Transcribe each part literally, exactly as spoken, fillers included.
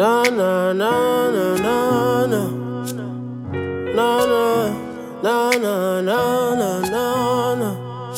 Na na na na na na na na na na na na na.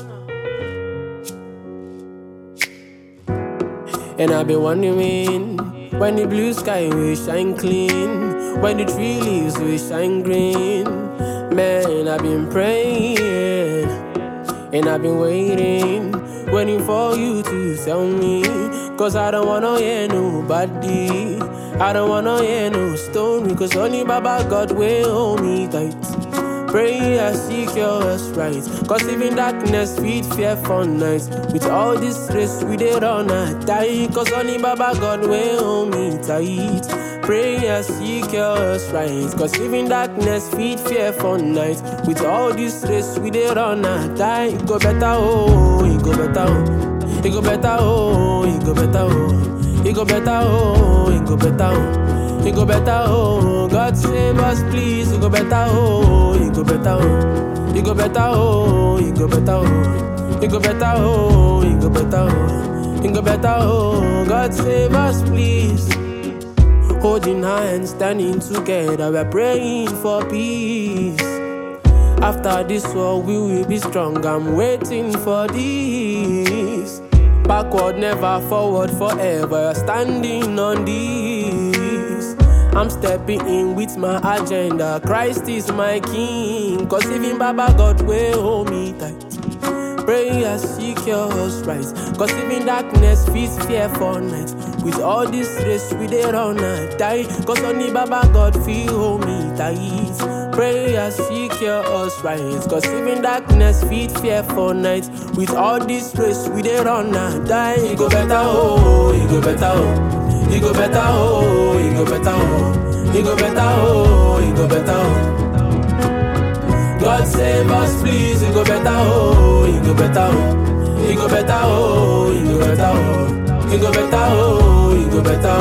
And I've been wondering when the blue sky will shine clean, when the tree leaves will shine green. Man, I've been praying and I've been waiting, waiting for you to tell me. Cause I don't wanna hear nobody, I don't wanna hear no story. Cause only Baba God will hold me tight. Pray I seek yours right. Cause even darkness feed fear for nights. With all this stress we did on a die. Cause only Baba God will hold me tight. Pray I seek yours right. Cause even darkness feed fear for nights. With all this stress we did on a die. It go better oh, it go better oh. It go better oh, it go better oh. It go better oh, it go better oh. It go better oh, God save us please. It go better oh, it go better oh. It go better oh, it go better oh. It go better oh, it go better oh. It go better oh, God save us please. Holding hands, standing together, we're praying for peace. After this war, we will be strong. I'm waiting for this. Backward, never forward, forever. Standing on this. I'm stepping in with my agenda. Christ is my king. Cause even Baba God will hold me tight. Pray I seek yours right. Cause even darkness feeds fear for night. With all this race we did on a die. Cause only Baba God feel hold me tight. Pray I seek yours right. Cause even darkness feed fear for night. With all this race we did on a die. It go better oh, it go better oh. It go better oh, it go better oh. It go better oh, it go better oh. God save us please, it go better oh, it go better oh. It go better oh, it go better oh. It go better oh, it go better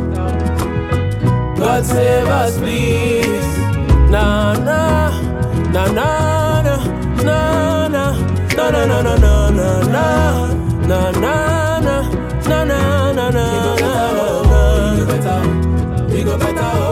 oh. God save us please. Na na na na na na na na na na na na na na na na na na na na. It go better oh, it go better oh. It go better oh.